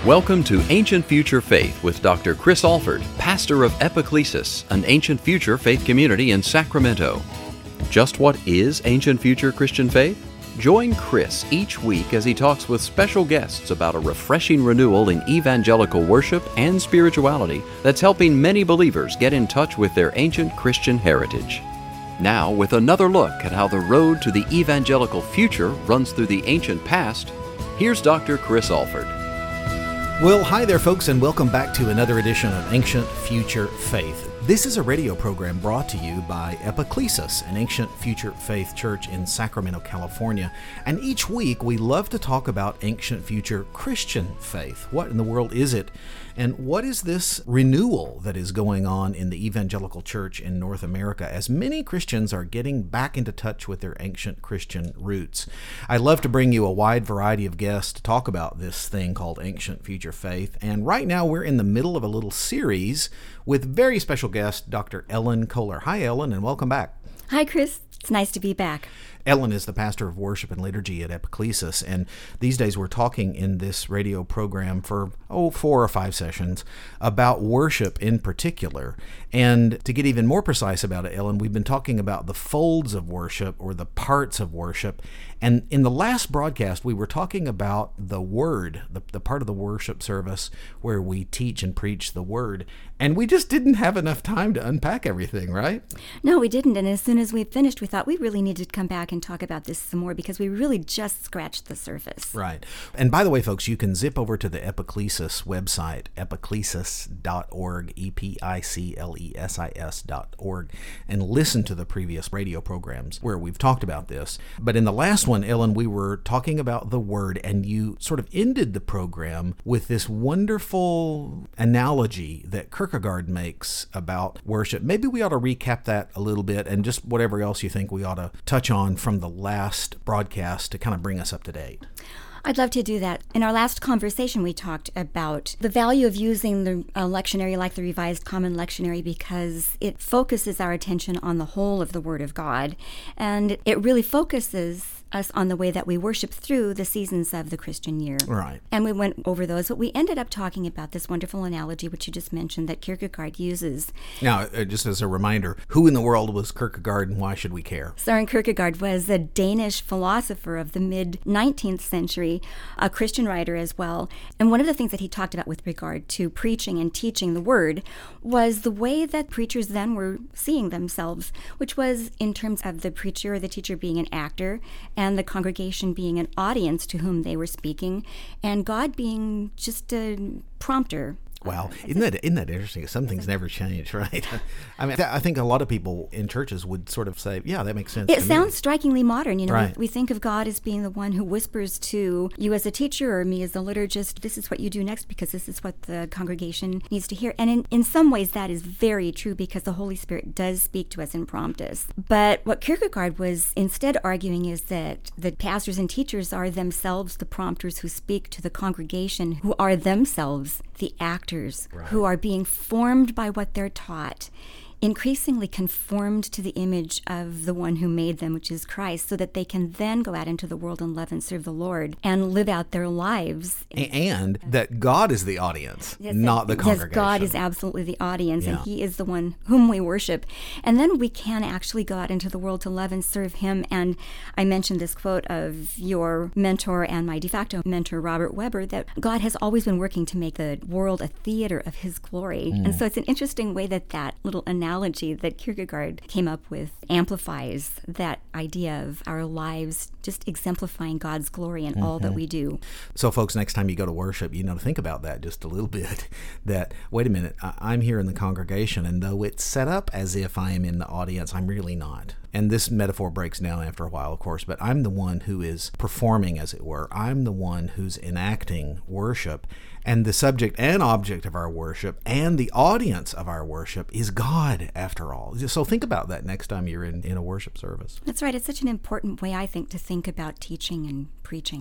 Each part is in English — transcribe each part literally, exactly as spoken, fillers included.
Welcome to Ancient Future Faith with Doctor Chris Alford, pastor of Epiclesis, an ancient future faith community in Sacramento. Just what is ancient future Christian faith? Join Chris each week as he talks with special guests about a refreshing renewal in evangelical worship and spirituality that's helping many believers get in touch with their ancient Christian heritage. Now, with another look at how the road to the evangelical future runs through the ancient past, here's Doctor Chris Alford. Well, hi there, folks, and welcome back to another edition of Ancient Future Faith. This is a radio program brought to you by Epiclesis, an ancient future faith church in Sacramento, California. And each week, we love to talk about ancient future Christian faith. What in the world is it? And what is this renewal that is going on in the evangelical church in North America as many Christians are getting back into touch with their ancient Christian roots? I love to bring you a wide variety of guests to talk about this thing called ancient future faith. And right now we're in the middle of a little series with very special guest, Doctor Ellen Kohler. Hi, Ellen, and welcome back. Hi, Chris. It's nice to be back. Ellen is the pastor of worship and liturgy at Epiclesis, and these days we're talking in this radio program for, oh, four or five sessions about worship in particular. And to get even more precise about it, Ellen, we've been talking about the folds of worship or the parts of worship. And in the last broadcast, we were talking about the Word, the, the part of the worship service where we teach and preach the Word. And we just didn't have enough time to unpack everything, right? No, we didn't. And as soon as we finished, we thought we really needed to come back and talk about this some more because we really just scratched the surface. Right. And by the way, folks, you can zip over to the Epiclesis website, epiclesis dot org, E P I C L E S I S dot org, and listen to the previous radio programs where we've talked about this. But in the last one, Ellen, we were talking about the Word, and you sort of ended the program with this wonderful analogy that Kierkegaard makes about worship. Maybe we ought to recap that a little bit and just whatever else you think we ought to touch on from the last broadcast to kind of bring us up to date. I'd love to do that. In our last conversation, we talked about the value of using the uh, lectionary like the Revised Common Lectionary because it focuses our attention on the whole of the Word of God, and it really focuses us on the way that we worship through the seasons of the Christian year. Right. And we went over those, but we ended up talking about this wonderful analogy, which you just mentioned, that Kierkegaard uses. Now, uh, just as a reminder, who in the world was Kierkegaard and why should we care? Søren Kierkegaard was a Danish philosopher of the mid-nineteenth century, a Christian writer as well. And one of the things that he talked about with regard to preaching and teaching the Word was the way that preachers then were seeing themselves, which was in terms of the preacher or the teacher being an actor, and the congregation being an audience to whom they were speaking, and God being just a prompter. Wow. Isn't that, isn't that interesting? Some things never change, right? I mean, I think a lot of people in churches would sort of say, yeah, that makes sense. It to sounds me. strikingly modern. You know, right. we, we think of God as being the one who whispers to you as a teacher or me as a liturgist, this is what you do next because this is what the congregation needs to hear. And in, in some ways that is very true because the Holy Spirit does speak to us and prompt us. But what Kierkegaard was instead arguing is that the pastors and teachers are themselves the prompters who speak to the congregation, who are themselves the actors, right, who are being formed by what they're taught, increasingly conformed to the image of the one who made them, which is Christ, so that they can then go out into the world and love and serve the Lord and live out their lives. And that God is the audience, yes, not that, the congregation. Yes, God is absolutely the audience, yeah. and He is the one whom we worship. And then we can actually go out into the world to love and serve Him. And I mentioned this quote of your mentor and my de facto mentor, Robert Weber, that God has always been working to make the world a theater of His glory. Mm. And so it's an interesting way that that little analogy that Kierkegaard came up with amplifies that idea of our lives just exemplifying God's glory in mm-hmm. all that we do. So folks, next time you go to worship, you know, to think about that just a little bit, that, wait a minute, I'm here in the congregation, and though it's set up as if I am in the audience, I'm really not. And this metaphor breaks down after a while, of course, but I'm the one who is performing, as it were. I'm the one who's enacting worship. And the subject and object of our worship and the audience of our worship is God, after all. So think about that next time you're in, in a worship service. That's right. It's such an important way, I think, to think about teaching and preaching.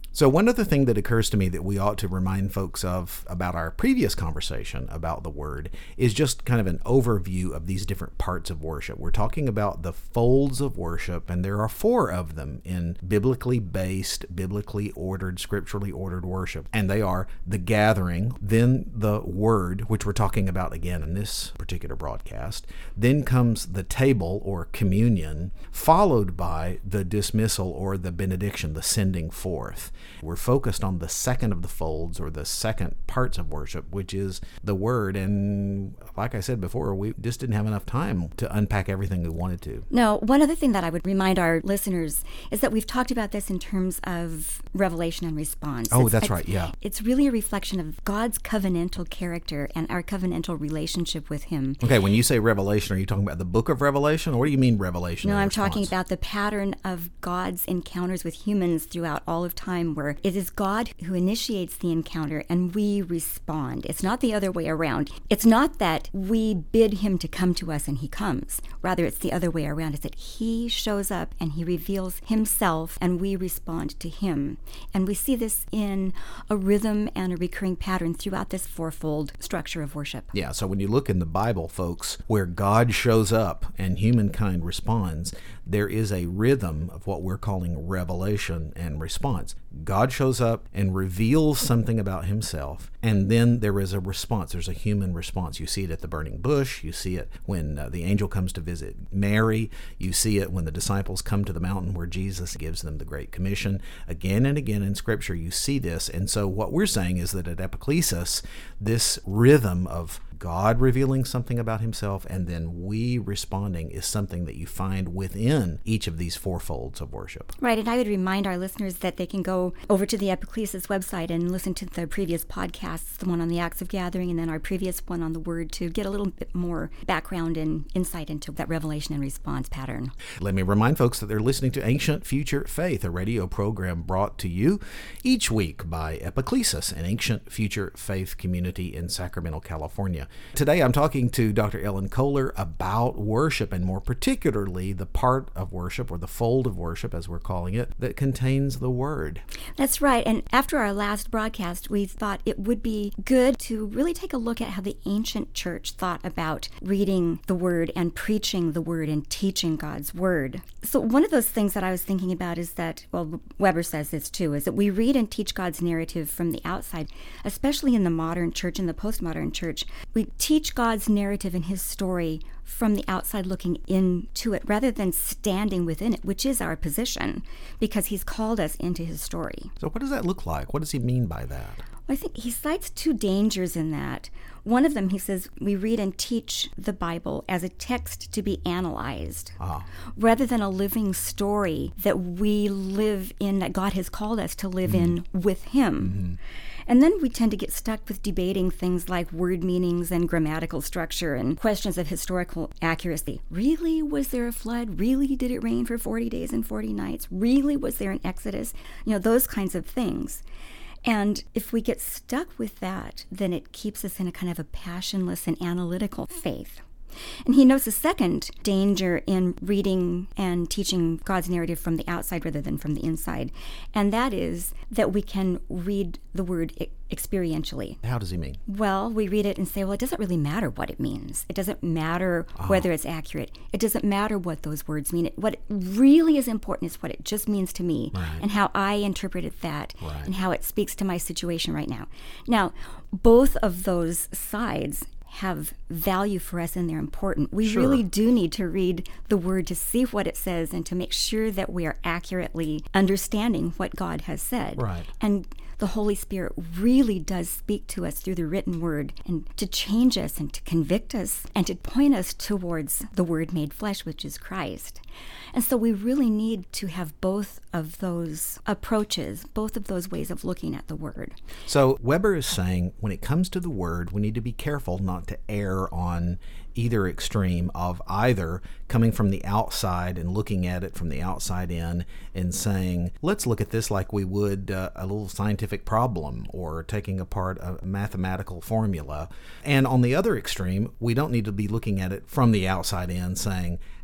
So one other thing that occurs to me that we ought to remind folks of about our previous conversation about the Word is just kind of an overview of these different parts of worship. We're talking about the folds of worship, and there are four of them in biblically based, biblically ordered, scripturally ordered worship. And they are the gathering, then the Word, which we're talking about again in this particular broadcast. Then comes the table or communion, followed by the dismissal or the benediction, the sending forth. We're focused on the second of the folds or the second parts of worship, which is the Word. And like I said before, we just didn't have enough time to unpack everything we wanted to. No, one other thing that I would remind our listeners is that we've talked about this in terms of revelation and response. Oh, it's, that's it's, right, yeah. It's really a reflection of God's covenantal character and our covenantal relationship with Him. Okay, when you say revelation, are you talking about the book of Revelation? Or what do you mean revelation? No, and I'm response? talking about the pattern of God's encounters with humans throughout all of time, where it is God who initiates the encounter and we respond. It's not the other way around. It's not that we bid Him to come to us and He comes. Rather, it's the other way around. It's that He shows up and He reveals Himself and we respond to Him. And we see this in a rhythm and a recurring pattern throughout this fourfold structure of worship. Yeah, so when you look in the Bible, folks, where God shows up and humankind responds, there is a rhythm of what we're calling revelation and response. God shows up and reveals something about Himself, and then there is a response. There's a human response. You see it at the burning bush. You see it when uh, the angel comes to visit Mary. You see it when the disciples come to the mountain where Jesus gives them the Great Commission. Again and again in Scripture, you see this. And so what we're saying is that at Epiclesis, this rhythm of God revealing something about Himself and then we responding is something that you find within each of these four folds of worship. Right, and I would remind our listeners that they can go over to the Epiclesis website and listen to the previous podcasts, the one on the Acts of Gathering and then our previous one on the Word, to get a little bit more background and insight into that revelation and response pattern. Let me remind folks that they're listening to Ancient Future Faith, a radio program brought to you each week by Epiclesis, an Ancient Future Faith community in Sacramento, California. Today I'm talking to Doctor Ellen Kohler about worship, and more particularly the part of worship, or the fold of worship as we're calling it, that contains the Word. That's right, and after our last broadcast we thought it would be good to really take a look at how the ancient church thought about reading the Word and preaching the Word and teaching God's Word. So one of those things that I was thinking about is that, well, Weber says this too, is that we read and teach God's narrative from the outside, especially in the modern church and the postmodern church. We teach God's narrative and His story from the outside looking into it rather than standing within it, which is our position, because He's called us into His story. So what does that look like? What does He mean by that? Well, I think he cites two dangers in that. One of them, he says, we read and teach the Bible as a text to be analyzed, Ah. rather than a living story that we live in, that God has called us to live mm-hmm. in with Him. Mm-hmm. And then we tend to get stuck with debating things like word meanings and grammatical structure and questions of historical accuracy. Really? Was there a flood? Really? Did it rain for forty days and forty nights? Really? Was there an Exodus? You know, those kinds of things. And if we get stuck with that, then it keeps us in a kind of a passionless and analytical faith. And he notes a second danger in reading and teaching God's narrative from the outside rather than from the inside, and that is that we can read the Word experientially. How does he mean? Well, we read it and say, well, it doesn't really matter what it means. It doesn't matter oh. whether it's accurate. It doesn't matter what those words mean. What really is important is what it just means to me right. and how I interpreted that right. and how it speaks to my situation right now. Now, both of those sides have value for us and they're important. We sure. really do need to read the Word to see what it says and to make sure that we are accurately understanding what God has said. Right. And the Holy Spirit really does speak to us through the written Word, and to change us and to convict us and to point us towards the Word made flesh, which is Christ. And so we really need to have both of those approaches, both of those ways of looking at the Word. So Weber is saying when it comes to the Word, we need to be careful not to err on either extreme of either coming from the outside and looking at it from the outside in and saying, let's look at this like we would uh, a little scientific problem or taking apart a mathematical formula. And on the other extreme, we don't need to be looking at it from the outside in saying,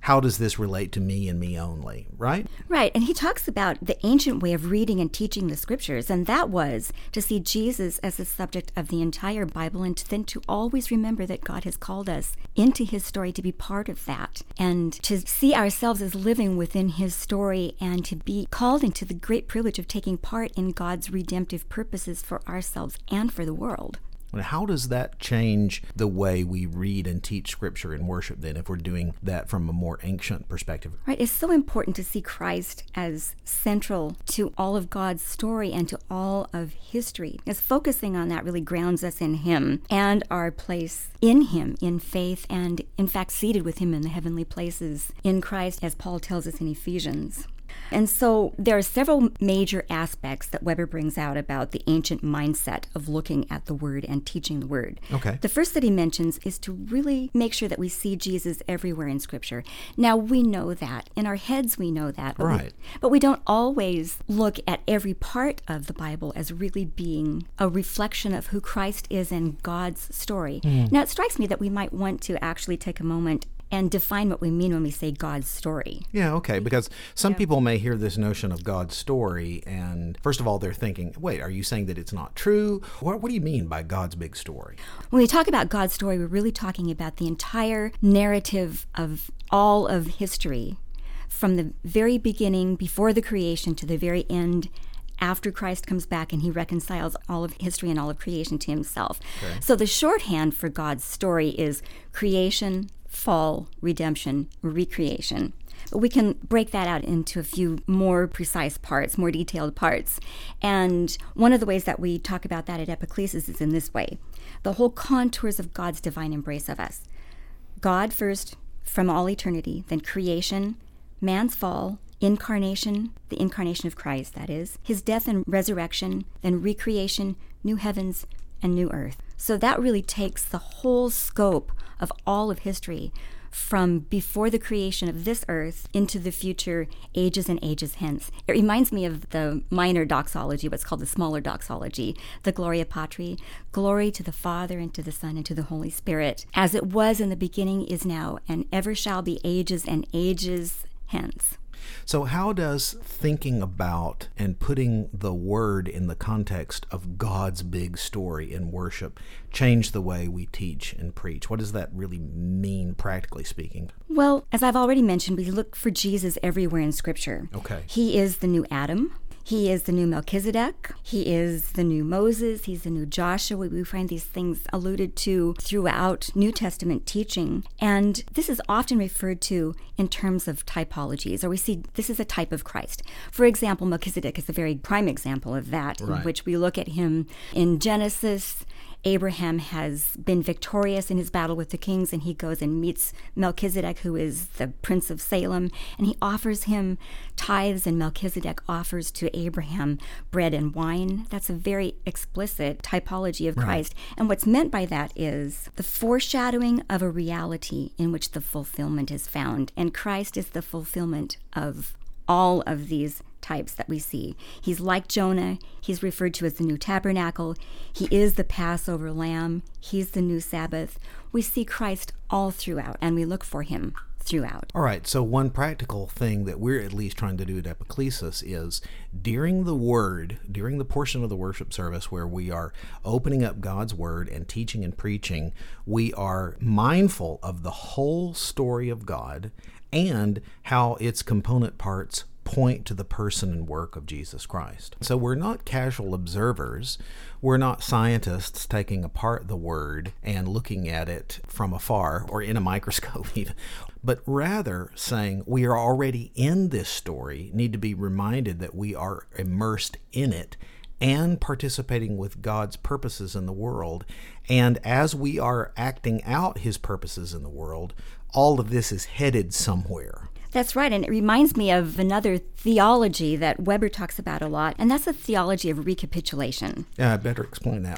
how does this relate to me and me only, right? Right, and he talks about the ancient way of reading and teaching the scriptures, and that was to see Jesus as the subject of the entire Bible, and then to always remember that God has called us into his story to be part of that, and to see ourselves as living within his story, and to be called into the great privilege of taking part in God's redemptive purposes for ourselves and for the world. How does that change the way we read and teach Scripture and worship then, if we're doing that from a more ancient perspective? Right. It's so important to see Christ as central to all of God's story and to all of history. As focusing on that really grounds us in him and our place in him in faith, and in fact seated with him in the heavenly places in Christ, as Paul tells us in Ephesians. And so there are several major aspects that Weber brings out about the ancient mindset of looking at the Word and teaching the Word. Okay. The first that he mentions is to really make sure that we see Jesus everywhere in Scripture. Now, we know that. In our heads, we know that. But right. We, but we don't always look at every part of the Bible as really being a reflection of who Christ is and God's story. Mm. Now, it strikes me that we might want to actually take a moment and define what we mean when we say God's story. Yeah, okay, because some yeah. people may hear this notion of God's story, and first of all, they're thinking, wait, are you saying that it's not true? What, what do you mean by God's big story? When we talk about God's story, we're really talking about the entire narrative of all of history, from the very beginning, before the creation, to the very end, after Christ comes back and he reconciles all of history and all of creation to himself. Okay. So the shorthand for God's story is creation, fall, redemption, recreation. But we can break that out into a few more precise parts, more detailed parts. And one of the ways that we talk about that at Epiclesis is in this way. The whole contours of God's divine embrace of us. God first, from all eternity, then creation, man's fall, incarnation, the incarnation of Christ, that is, his death and resurrection, then recreation, new heavens, and new earth. So that really takes the whole scope of all of history, from before the creation of this earth into the future ages and ages hence. It reminds me of the minor doxology, what's called the smaller doxology, the Gloria Patri, glory to the Father and to the Son and to the Holy Spirit, as it was in the beginning, is now, and ever shall be ages and ages hence. So how does thinking about and putting the Word in the context of God's big story in worship change the way we teach and preach? What does that really mean, practically speaking? Well, as I've already mentioned, we look for Jesus everywhere in Scripture. Okay. He is the new Adam. He is the new Melchizedek. He is the new Moses. He's the new Joshua. We find these things alluded to throughout New Testament teaching. And this is often referred to in terms of typologies, or we see this is a type of Christ. For example, Melchizedek is a very prime example of that, right. in which we look at him in Genesis. Abraham has been victorious in his battle with the kings, and he goes and meets Melchizedek, who is the prince of Salem, and he offers him tithes, and Melchizedek offers to Abraham bread and wine. That's a very explicit typology of Christ. Right. And what's meant by that is the foreshadowing of a reality in which the fulfillment is found, and Christ is the fulfillment of all of these types that we see. He's like Jonah. He's referred to as the new tabernacle. He is the Passover lamb. He's the new Sabbath. We see Christ all throughout, and we look for him throughout. All right, so one practical thing that we're at least trying to do at Epiclesis is during the Word, during the portion of the worship service where we are opening up God's Word and teaching and preaching, we are mindful of the whole story of God and how its component parts point to the person and work of Jesus Christ. So we're not casual observers. We're not scientists taking apart the Word and looking at it from afar or in a microscope even, but rather saying we are already in this story, need to be reminded that we are immersed in it and participating with God's purposes in the world. And as we are acting out his purposes in the world, all of this is headed somewhere. That's right, and it reminds me of another theology that Weber talks about a lot, and that's the theology of recapitulation. Yeah, I better explain that one.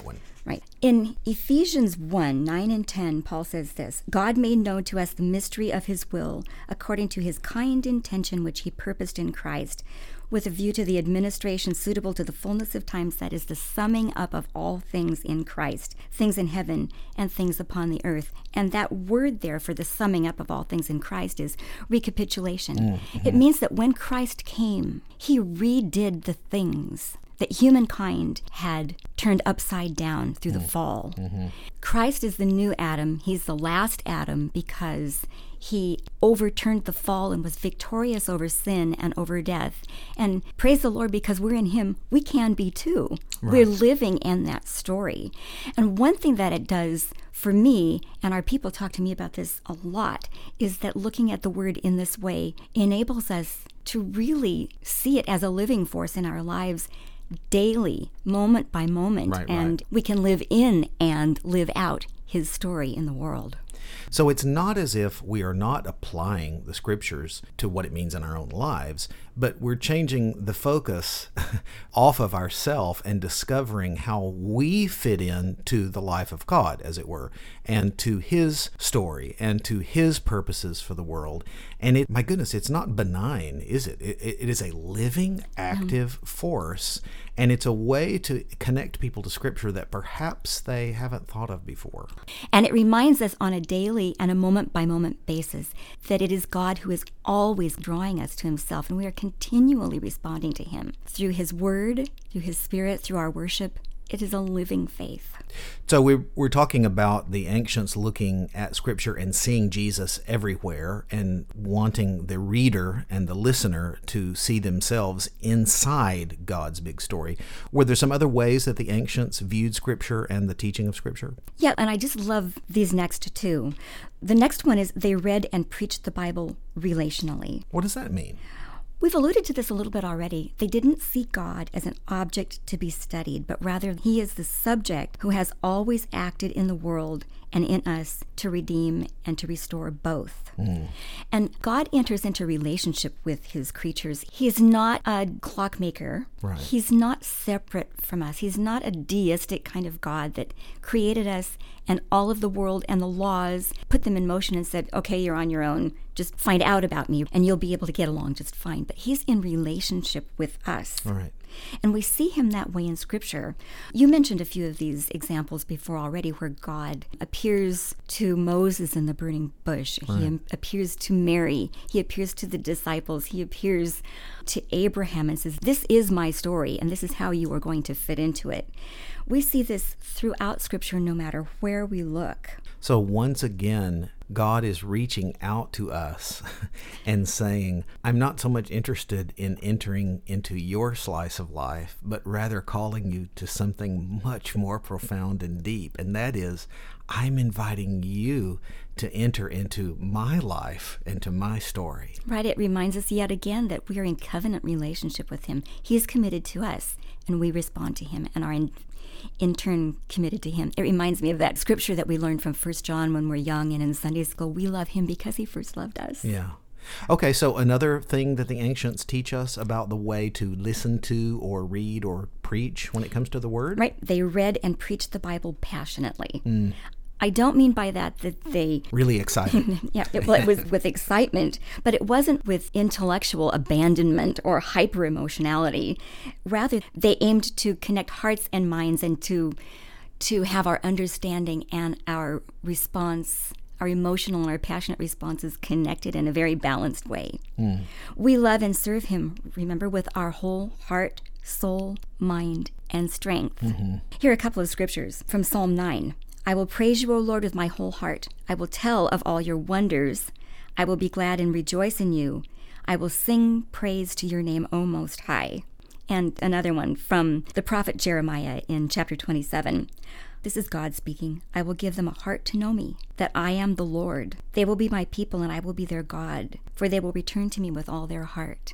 Right. In Ephesians one, nine and ten, Paul says this, God made known to us the mystery of his will, according to his kind intention which he purposed in Christ, with a view to the administration suitable to the fullness of times, that is the summing up of all things in Christ, things in heaven and things upon the earth. And that word there for the summing up of all things in Christ is recapitulation. Mm-hmm. It means that when Christ came, he redid the things that humankind had turned upside down through the fall. Mm-hmm. Christ is the new Adam. He's the last Adam because he overturned the fall and was victorious over sin and over death. And praise the Lord, because we're in him, we can be too. Right. We're living in that story. And one thing that it does for me, and our people talk to me about this a lot, is that looking at the word in this way enables us to really see it as a living force in our lives daily, moment by moment, right, and right. we can live in and live out his story in the world. So it's not as if we are not applying the scriptures to what it means in our own lives, but we're changing the focus off of ourself and discovering how we fit in to the life of God, as it were, and to his story and to his purposes for the world. And it, my goodness, it's not benign, is it? It, it is a living, active mm. force, and it's a way to connect people to scripture that perhaps they haven't thought of before. And it reminds us on a daily and a moment-by-moment basis that it is God who is always drawing us to himself, and we are continually responding to him through his word, through his spirit, through our worship. It is a living faith. So we're, we're talking about the ancients looking at Scripture and seeing Jesus everywhere and wanting the reader and the listener to see themselves inside God's big story. Were there some other ways that the ancients viewed Scripture and the teaching of Scripture? Yeah, and I just love these next two. The next one is they read and preached the Bible relationally. What does that mean? We've alluded to this a little bit already. They didn't see God as an object to be studied, but rather he is the subject who has always acted in the world and in us to redeem and to restore both. Mm. And God enters into relationship with his creatures. He is not a clockmaker. Right. He's not separate from us. He's not a deistic kind of God that created us and all of the world and the laws, put them in motion and said, okay, you're on your own. Just find out about me and you'll be able to get along just fine. But he's in relationship with us. All right. And we see him that way in Scripture. You mentioned a few of these examples before already where God appears to Moses in the burning bush. Right. He appears to Mary. He appears to the disciples. He appears to Abraham and says, this is my story, and this is how you are going to fit into it. We see this throughout Scripture no matter where we look. So once again, God is reaching out to us and saying, I'm not so much interested in entering into your slice of life, but rather calling you to something much more profound and deep. And that is, I'm inviting you to enter into my life and to my story. Right. It reminds us yet again that we are in covenant relationship with him. He is committed to us, and we respond to him and are in in turn committed to him. It reminds me of that scripture that we learned from First John when we're young and in Sunday school. We love him because he first loved us. Yeah. Okay, so another thing that the ancients teach us about the way to listen to or read or preach when it comes to the word? Right. They read and preached the Bible passionately. Mm. I don't mean by that that they... Really excited. yeah, it, well, it was with excitement, but it wasn't with intellectual abandonment or hyper-emotionality. Rather, they aimed to connect hearts and minds and to to have our understanding and our response, our emotional and our passionate responses connected in a very balanced way. Mm. We love and serve him, remember, with our whole heart, soul, mind, and strength. Mm-hmm. Here are a couple of scriptures from Psalm nine. I will praise you, O Lord, with my whole heart. I will tell of all your wonders. I will be glad and rejoice in you. I will sing praise to your name, O Most High. And another one from the prophet Jeremiah in chapter twenty-seven. This is God speaking. I will give them a heart to know me, that I am the Lord. They will be my people, and I will be their God, for they will return to me with all their heart.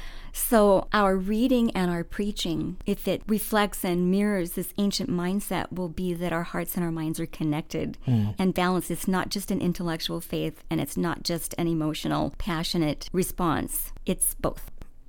So our reading and our preaching, if it reflects and mirrors this ancient mindset, will be that our hearts and our minds are connected mm. and balanced. It's not just an intellectual faith, and it's not just an emotional, passionate response. It's both.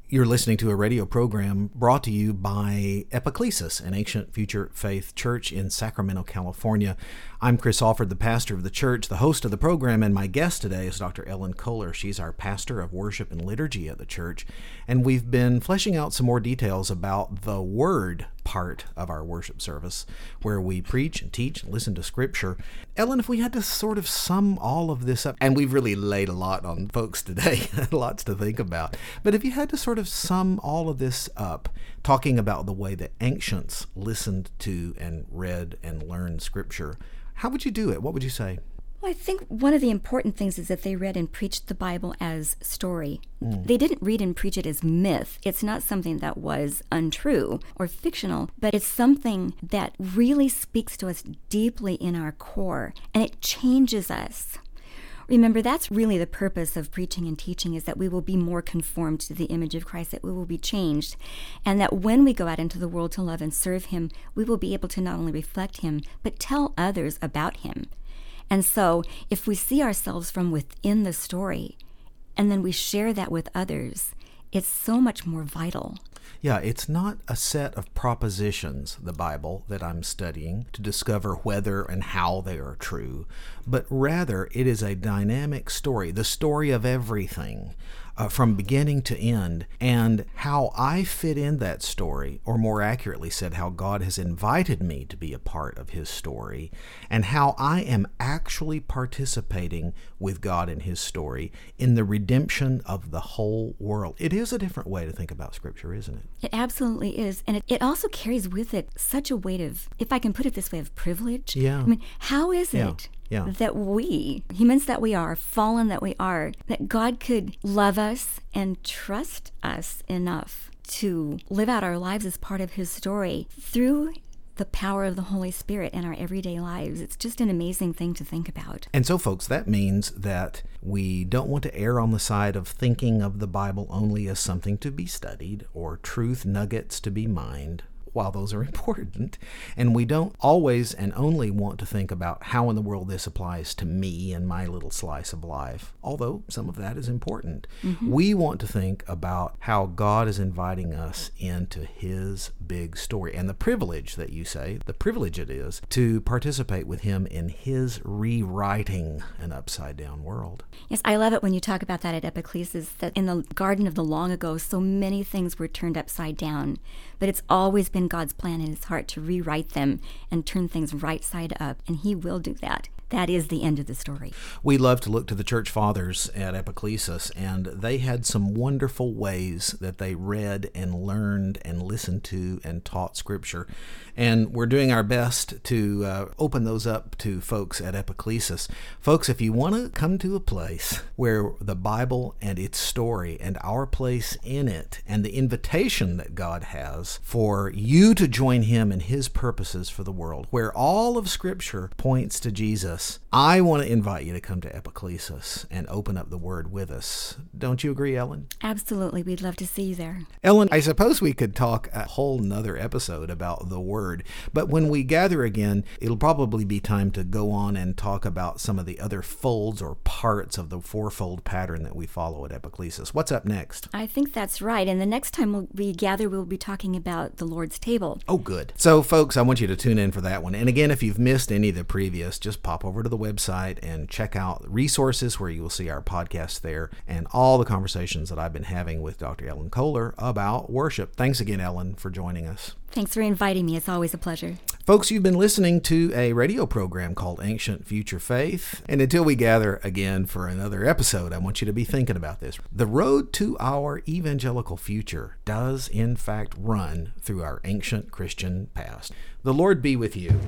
You're listening to a radio program brought to you by Epiclesis, an ancient future faith church in Sacramento, California. I'm Chris Alford, the pastor of the church, the host of the program, and my guest today is Doctor Ellen Kohler. She's our pastor of worship and liturgy at the church, and we've been fleshing out some more details about the Word part of our worship service, where we preach and teach and listen to Scripture. Ellen, if we had to sort of sum all of this up, and we've really laid a lot on folks today, lots to think about, but if you had to sort of sum all of this up, talking about the way that ancients listened to and read and learned Scripture, how would you do it? What would you say? Well, I think one of the important things is that they read and preached the Bible as story. Mm. They didn't read and preach it as myth. It's not something that was untrue or fictional, but it's something that really speaks to us deeply in our core, and it changes us. Remember, that's really the purpose of preaching and teaching, is that we will be more conformed to the image of Christ, that we will be changed, and that when we go out into the world to love and serve Him, we will be able to not only reflect Him, but tell others about Him. And so, if we see ourselves from within the story, and then we share that with others, it's so much more vital. Yeah, it's not a set of propositions, the Bible, that I'm studying to discover whether and how they are true, but rather it is a dynamic story, the story of everything, uh, from beginning to end, and how I fit in that story, or more accurately said, how God has invited me to be a part of His story, and how I am actually participating with God in His story in the redemption of the whole world. It is a different way to think about Scripture, isn't it? It absolutely is. And it, it also carries with it such a weight of, if I can put it this way, of privilege. Yeah. I mean, how is yeah. it yeah. that we, humans that we are, fallen that we are, that God could love us and trust us enough to live out our lives as part of His story through the power of the Holy Spirit in our everyday lives? It's just an amazing thing to think about. And so, folks, that means that we don't want to err on the side of thinking of the Bible only as something to be studied or truth nuggets to be mined, while those are important. And we don't always and only want to think about how in the world this applies to me and my little slice of life, although some of that is important. Mm-hmm. We want to think about how God is inviting us into His big story, and the privilege that you say, the privilege it is to participate with Him in His rewriting an upside-down world. Yes, I love it when you talk about that at Epiclesis, that in the garden of the long ago, so many things were turned upside down, but it's always been God's plan in His heart to rewrite them and turn things right side up, and He will do that. That is the end of the story. We love to look to the church fathers at Epiclesis, and they had some wonderful ways that they read and learned and listened to and taught Scripture. And we're doing our best to uh, open those up to folks at Epiclesis. Folks, if you want to come to a place where the Bible and its story and our place in it and the invitation that God has for you to join Him in His purposes for the world, where all of Scripture points to Jesus, I want to invite you to come to Epiclesis and open up the Word with us. Don't you agree, Ellen? Absolutely. We'd love to see you there. Ellen, I suppose we could talk a whole nother episode about the Word, but when we gather again, it'll probably be time to go on and talk about some of the other folds or parts of the fourfold pattern that we follow at Epiclesis. What's up next? I think that's right. And the next time we gather, we'll be talking about the Lord's table. Oh, good. So, folks, I want you to tune in for that one. And again, if you've missed any of the previous, just pop over to the website and check out resources where you will see our podcast there and all the conversations that I've been having with Doctor Ellen Kohler about worship. Thanks again, Ellen, for joining us. Thanks for inviting me. It's always a pleasure. Folks, you've been listening to a radio program called Ancient Future Faith. And until we gather again for another episode, I want you to be thinking about this. The road to our evangelical future does, in fact, run through our ancient Christian past. The Lord be with you.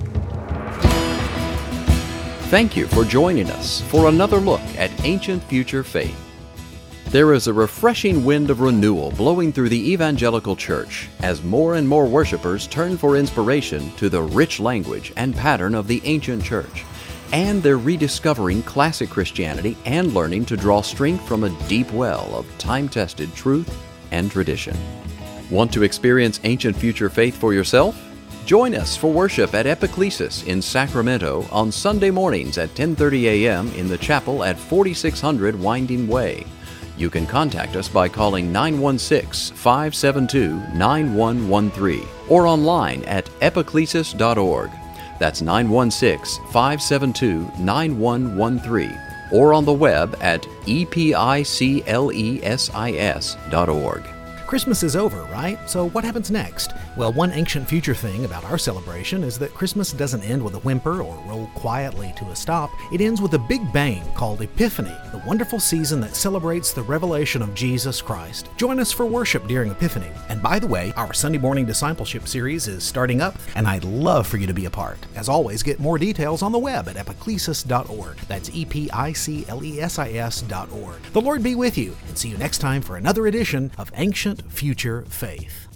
Thank you for joining us for another look at Ancient Future Faith. There is a refreshing wind of renewal blowing through the evangelical church as more and more worshipers turn for inspiration to the rich language and pattern of the ancient church, and they're rediscovering classic Christianity and learning to draw strength from a deep well of time-tested truth and tradition. Want to experience Ancient Future Faith for yourself? Join us for worship at Epiclesis in Sacramento on Sunday mornings at ten thirty a.m. in the chapel at forty-six hundred Winding Way. You can contact us by calling nine one six, five seven two, nine one one three or online at epiclesis dot org. That's nine one six, five seven two, nine one one three or on the web at epiclesis dot org. Christmas is over, right? So what happens next? Well, one ancient future thing about our celebration is that Christmas doesn't end with a whimper or roll quietly to a stop. It ends with a big bang called Epiphany, the wonderful season that celebrates the revelation of Jesus Christ. Join us for worship during Epiphany. And by the way, our Sunday morning discipleship series is starting up, and I'd love for you to be a part. As always, get more details on the web at epiclesis dot org. That's E P I C L E S I S dot org. The Lord be with you, and see you next time for another edition of Ancient Future Faith.